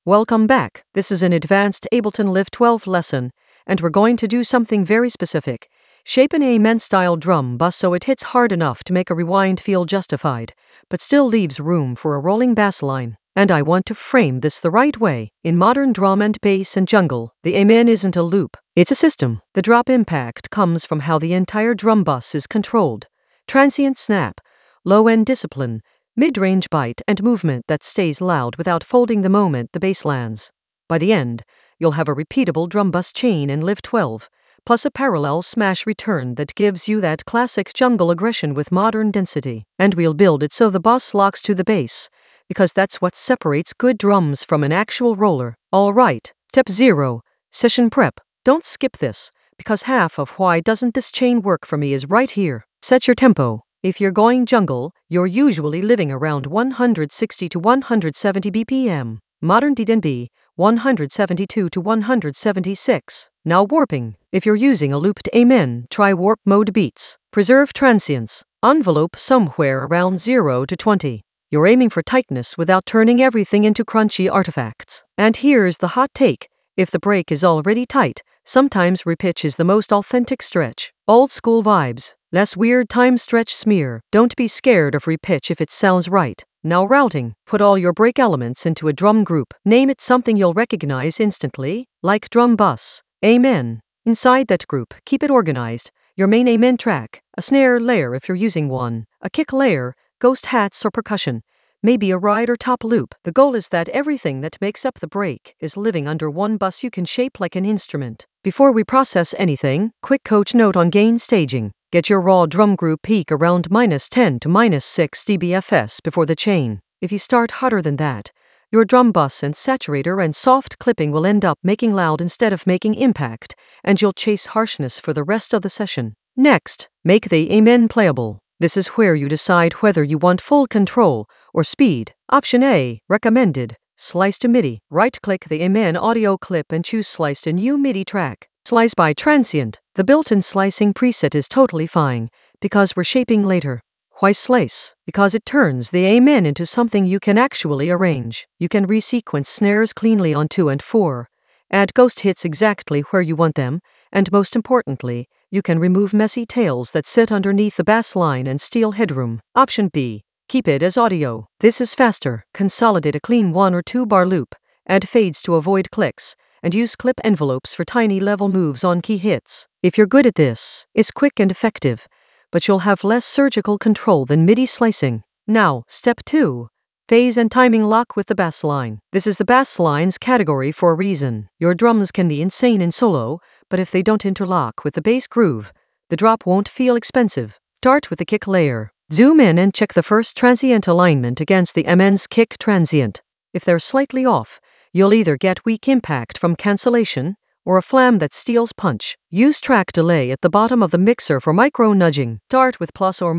Welcome back. This is an advanced Ableton Live 12 lesson, and we're going to do something very specific. Shape an Amen-style drum bus so it hits hard enough to make a rewind feel justified, but still leaves room for a rolling bass line. And I want to frame this the right way. In modern drum and bass and jungle, the Amen isn't a loop, it's a system. The drop impact comes from how the entire drum bus is controlled. Transient snap, low-end discipline, mid-range bite and movement that stays loud without folding the moment the bass lands. By the end, you'll have a repeatable drum bus chain in Live 12, plus a parallel smash return that gives you that classic jungle aggression with modern density. And we'll build it so the bus locks to the bass, because that's what separates good drums from an actual roller. Alright, step 0, session prep. Don't skip this, because half of why doesn't this chain work for me is right here. Set your tempo. If you're going jungle, you're usually living around 160 to 170 BPM. Modern DNB, 172 to 176. Now warping. If you're using a looped Amen, try warp mode beats. Preserve transients. Envelope somewhere around 0 to 20. You're aiming for tightness without turning everything into crunchy artifacts. And here's the hot take. If the break is already tight, sometimes repitch is the most authentic stretch. Old school vibes. Less weird time stretch smear. Don't be scared of repitch if it sounds right. Now routing. Put all your break elements into a drum group. Name it something you'll recognize instantly, like drum bus, Amen. Inside that group, keep it organized. Your main Amen track, a snare layer if you're using one, a kick layer, ghost hats or percussion, maybe a ride or top loop. The goal is that everything that makes up the break is living under one bus you can shape like an instrument. Before we process anything, quick coach note on gain staging. Get your raw drum group peak around -10 to -6 dBFS before the chain. If you start hotter than that, your drum bus and saturator and soft clipping will end up making loud instead of making impact, and you'll chase harshness for the rest of the session. Next, make the Amen playable. This is where you decide whether you want full control or speed. Option A, recommended. Slice to MIDI. Right-click the Amen audio clip and choose Slice to New MIDI track. Slice by transient. The built-in slicing preset is totally fine, because we're shaping later. Why slice? Because it turns the Amen into something you can actually arrange. You can resequence snares cleanly on 2 and 4, add ghost hits exactly where you want them, and most importantly, you can remove messy tails that sit underneath the bass line and steal headroom. Option B, keep it as audio. This is faster. Consolidate a clean 1 or 2 bar loop, add fades to avoid clicks, and use clip envelopes for tiny level moves on key hits. If you're good at this, it's quick and effective, but you'll have less surgical control than MIDI slicing. Now, step 2. Phase and timing lock with the bass line. This is the bass line's category for a reason. Your drums can be insane in solo, but if they don't interlock with the bass groove, the drop won't feel expensive. Start with the kick layer. Zoom in and check the first transient alignment against the Amen's kick transient. If they're slightly off, you'll either get weak impact from cancellation, or a flam that steals punch. Use track delay at the bottom of the mixer for micro nudging. Start with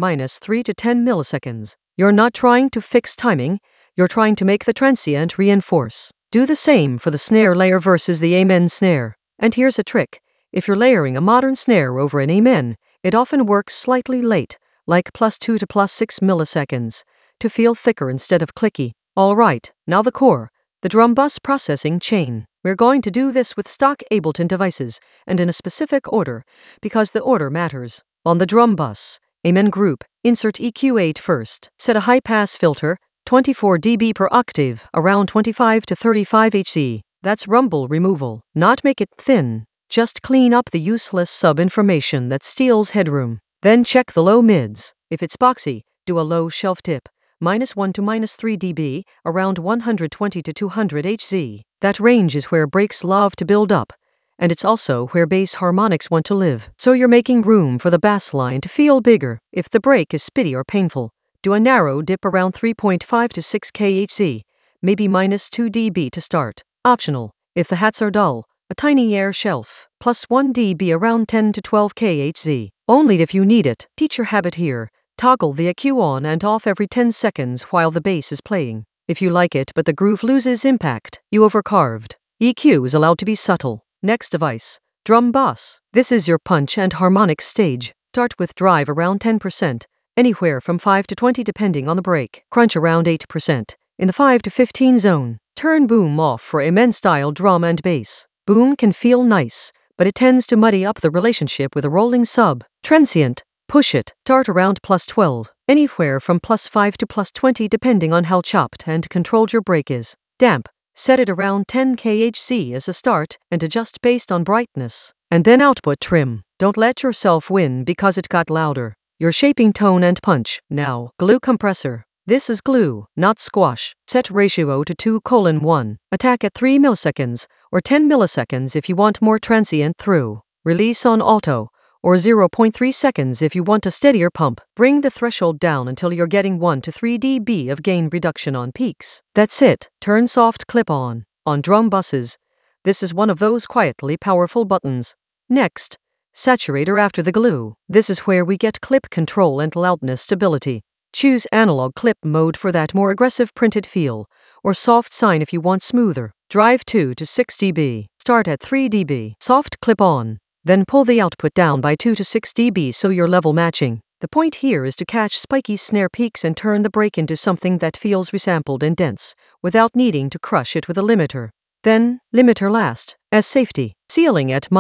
±3 to 10 milliseconds. You're not trying to fix timing, you're trying to make the transient reinforce. Do the same for the snare layer versus the Amen snare. And here's a trick. If you're layering a modern snare over an Amen, it often works slightly late, like +2 to +6 milliseconds, to feel thicker instead of clicky. Alright, now the core. The drum bus processing chain. We're going to do this with stock Ableton devices, and in a specific order, because the order matters. On the drum bus, Amen group, insert EQ8 first. Set a high-pass filter, 24 dB per octave, around 25 to 35 Hz. That's rumble removal. Not make it thin, just clean up the useless sub-information that steals headroom. Then check the low mids. If it's boxy, do a low shelf tip. -1 to -3 dB, around 120 to 200 Hz. That range is where breaks love to build up, and it's also where bass harmonics want to live. So you're making room for the bass line to feel bigger. If the break is spitty or painful, do a narrow dip around 3.5 to 6 kHz, maybe -2 dB to start. Optional. If the hats are dull, a tiny air shelf, +1 dB around 10 to 12 kHz. Only if you need it. Teacher habit here. Toggle the EQ on and off every 10 seconds while the bass is playing. If you like it but the groove loses impact, you overcarved. EQ is allowed to be subtle. Next device, drum bus. This is your punch and harmonic stage. Start with drive around 10%, anywhere from 5 to 20 depending on the break. Crunch around 8%. In the 5 to 15 zone, turn boom off for Amen-style drum and bass. Boom can feel nice, but it tends to muddy up the relationship with a rolling sub. Transient, push it, start around +12, anywhere from +5 to +20 depending on how chopped and controlled your break is. Damp, set it around 10 kHz as a start and adjust based on brightness. And then output trim. Don't let yourself win because it got louder. You're shaping tone and punch. Now, glue compressor. This is glue, not squash. Set ratio to 2:1. Attack at 3 milliseconds, or 10 milliseconds if you want more transient through. Release on auto, or 0.3 seconds if you want a steadier pump. Bring the threshold down until you're getting 1 to 3 dB of gain reduction on peaks. That's it. Turn soft clip on. On drum buses, this is one of those quietly powerful buttons. Next, saturator after the glue. This is where we get clip control and loudness stability. Choose analog clip mode for that more aggressive printed feel, or soft sine if you want smoother. Drive 2 to 6 dB. Start at 3 dB. Soft clip on. Then pull the output down by 2 to 6 dB so you're level matching. The point here is to catch spiky snare peaks and turn the break into something that feels resampled and dense, without needing to crush it with a limiter. Then, limiter last, as safety, ceiling at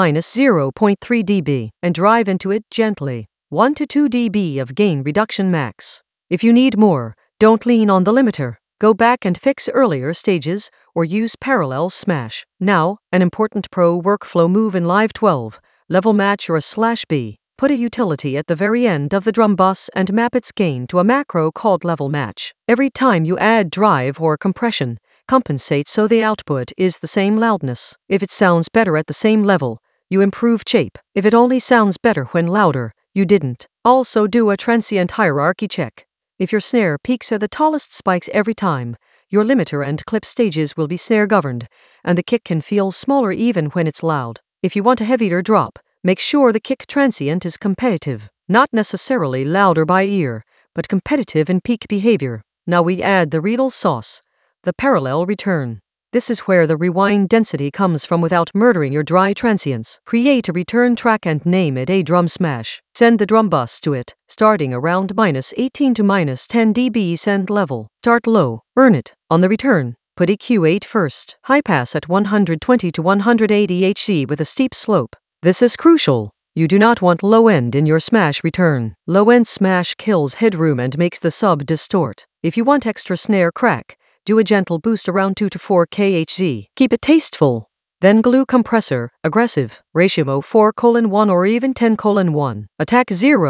-0.3 dB, and drive into it gently. 1 to 2 dB of gain reduction max. If you need more, don't lean on the limiter. Go back and fix earlier stages, or use parallel smash. Now, an important pro workflow move in Live 12, level match or a /B. Put a utility at the very end of the drum bus and map its gain to a macro called level match. Every time you add drive or compression, compensate so the output is the same loudness. If it sounds better at the same level, you improve shape. If it only sounds better when louder, you didn't. Also do a transient hierarchy check. If your snare peaks are the tallest spikes every time, your limiter and clip stages will be snare governed, and the kick can feel smaller even when it's loud. If you want a heavier drop, make sure the kick transient is competitive. Not necessarily louder by ear, but competitive in peak behavior. Now we add the real sauce, the parallel return. This is where the rewind density comes from without murdering your dry transients. Create a return track and name it a drum smash. Send the drum bus to it, starting around -18 to -10 dB send level. Start low, earn it. On the return, put EQ8 first. High pass at 120 to 180 Hz with a steep slope. This is crucial. You do not want low end in your smash return. Low end smash kills headroom and makes the sub distort. If you want extra snare crack, do a gentle boost around 2 to 4 kHz. Keep it tasteful. Then glue compressor, aggressive, ratio 4:1 or even 10:1. Attack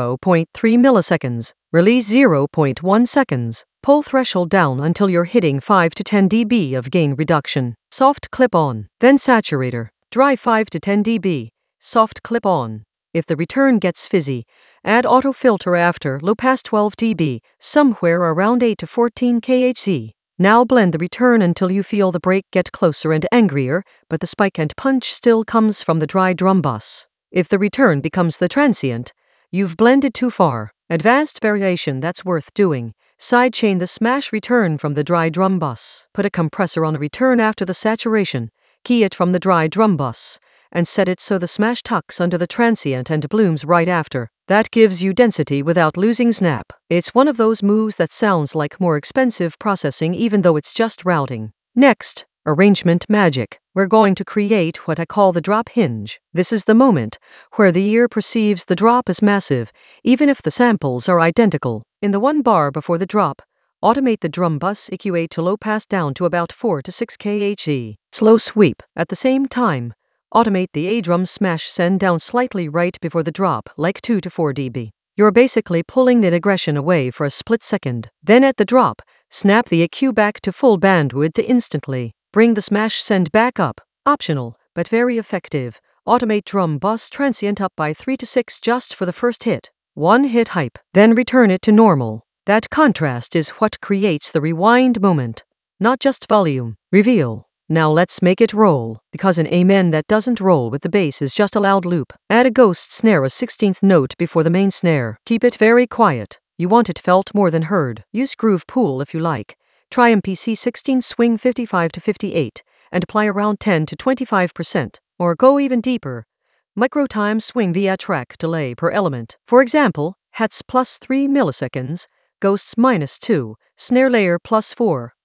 0.3 milliseconds, release 0.1 seconds. Pull threshold down until you're hitting 5 to 10 dB of gain reduction. Soft clip on. Then saturator, dry 5 to 10 dB. Soft clip on. If the return gets fizzy, add auto filter after low pass 12 dB, somewhere around 8 to 14 kHz. Now blend the return until you feel the break get closer and angrier, but the spike and punch still comes from the dry drum bus. If the return becomes the transient, you've blended too far. Advanced variation that's worth doing. Sidechain the smash return from the dry drum bus. Put a compressor on the return after the saturation. Key it from the dry drum bus, and set it so the smash tucks under the transient and blooms right after. That gives you density without losing snap. It's one of those moves that sounds like more expensive processing even though it's just routing. Next, arrangement magic. We're going to create what I call the drop hinge. This is the moment where the ear perceives the drop as massive, even if the samples are identical. In the one bar before the drop, automate the drum bus EQ8 to low pass down to about 4 to 6 kHz. Slow sweep. At the same time, automate the A-drum smash send down slightly right before the drop, like 2 to 4 dB. You're basically pulling the aggression away for a split second. Then at the drop, snap the EQ back to full bandwidth instantly. Bring the smash send back up. Optional, but very effective. Automate drum bus transient up by 3 to 6 just for the first hit. One hit hype. Then return it to normal. That contrast is what creates the rewind moment. Not just volume. Reveal. Now let's make it roll, because an amen that doesn't roll with the bass is just a loud loop. Add a ghost snare, a 16th note before the main snare. Keep it very quiet. You want it felt more than heard. Use Groove Pool if you like. Try MPC 16 swing 55 to 58, and apply around 10 to 25%, or go even deeper. Microtime swing via track delay per element. For example, hats +3 milliseconds, ghosts -2, snare layer +4.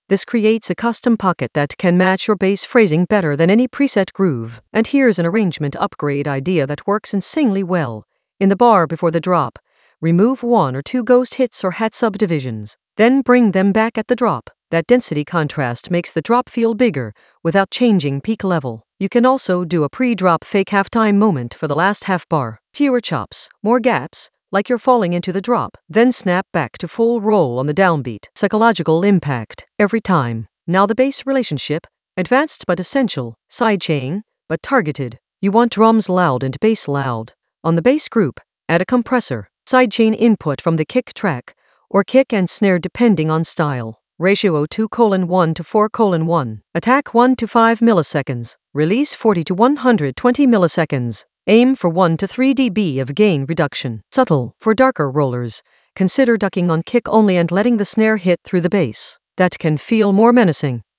This creates a custom pocket that can match your bass phrasing better than any preset groove. And here's an arrangement upgrade idea that works insanely well. In the bar before the drop, remove 1 or 2 ghost hits or hat subdivisions. Then bring them back at the drop. That density contrast makes the drop feel bigger without changing peak level. You can also do a pre-drop fake halftime moment for the last half bar. Fewer chops, more gaps, like you're falling into the drop. Then snap back to full roll on the downbeat. Psychological impact every time. Now the bass relationship, advanced but essential, sidechain, but targeted. You want drums loud and bass loud. On the bass group, add a compressor, sidechain input from the kick track, or kick and snare depending on style. Ratio 2:1 to 4:1. Attack 1 to 5 milliseconds. Release 40 to 120 milliseconds. Aim for 1 to 3 dB of gain reduction. Subtle. For darker rollers, consider ducking on kick only and letting the snare hit through the bass. That can feel more menacing.